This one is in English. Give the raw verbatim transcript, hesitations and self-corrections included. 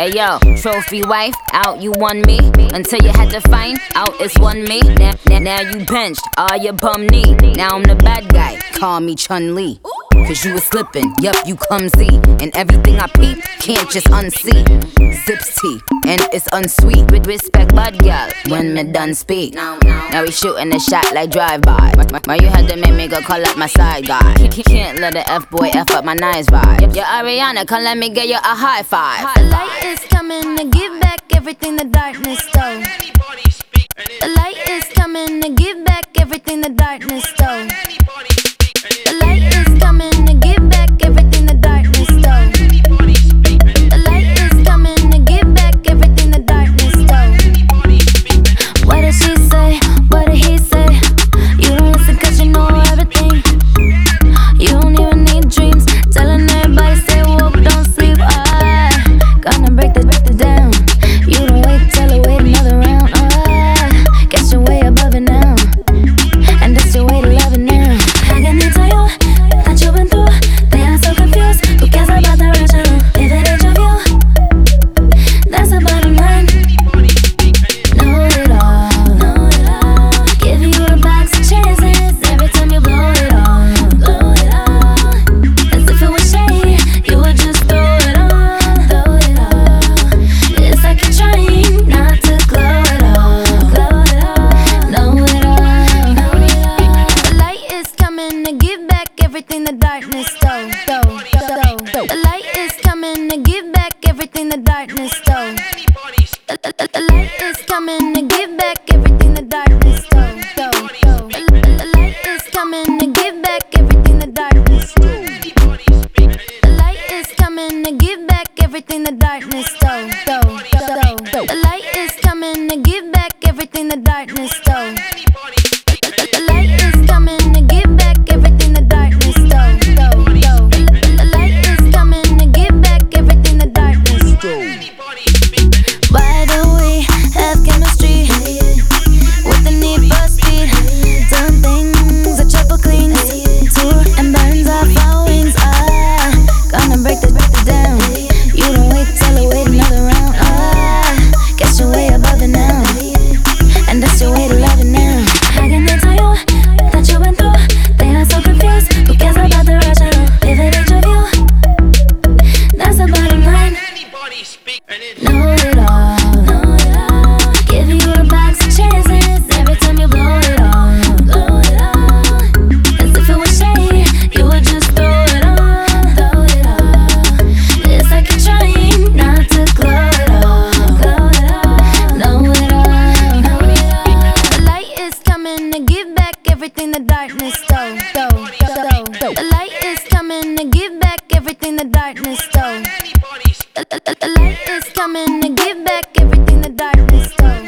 Hey yo, trophy wife, out you won me. Until you had to find out it's one me. Now, now, now you benched, all your bum knee. Now I'm the bad guy, call me Chun-Li. Cause you was slipping, yup, you clumsy. And everything I peep, can't just unsee. Zips tea, and it's unsweet. With respect, bud girl, when me done speak. Now we shooting a shot like drive-by. Why you had to make me go call up my side guy? Can't let the F-boy F up my nice vibe. Yo, Ariana, come let me get you a high five. The light is coming to give back everything the darkness stole. The light is coming to give back everything the darkness stole. The light is coming to give back everything the darkness stole. The light is coming to give back everything the darkness stole. What did she say? What did he say? You don't listen cause you know everything. You don't even need dreams. Telling everybody stay woke, don't sleep. I gonna break the, break the down. You don't wait, tell her wait another round. I guess you're way above it now. And that's your way to love it now. How can they tell you that you've been through? They are so confused. Who cares about the original? If it ain't your view, that's the bottom line. Know it all, know it all. Give you a box of chances every time you blow it all, blow it all. As if it was shade, you would just throw it on, throw it all. It's like you're trying not to glow it all, glow it all. Know it all, know it all. The light is coming to give back everything the darkness stole. stole, stole. The light is coming to give back everything the darkness stole. The, the, the light is coming to give back everything the darkness stole. stole, stole. The, the light is coming to give back everything the darkness stole. The light is coming to give back everything the darkness stole. stole, stole. The light is coming to give back everything the darkness stole. The, the light is coming to give back everything the darkness stole. stole, stole. The, the light is coming to give back everything the darkness stole. Why do we have chemistry with the need for speed? Done things that triple cleans, tour and burns off our wings. Ah, gonna break the, break the down. You don't wait till I wait another round. Ah, guess you're way above it now, and that's your way to love it now. How can they tell you that you've been through? They are so confused. Who cares about the original? If it ain't your view, that's the bottom line. Know it all, know it all. Give you a box of chances every time you blow it all, blow it all. As if it was shade, you would just throw it on, throw it all. It's like you're trying not to glow it all, glow it all. Know it all, know it all. The light is coming to give back everything the darkness stole. stole, stole. The light is coming to give back everything the darkness stole. The, the, the light is coming to give back everything the darkness stole.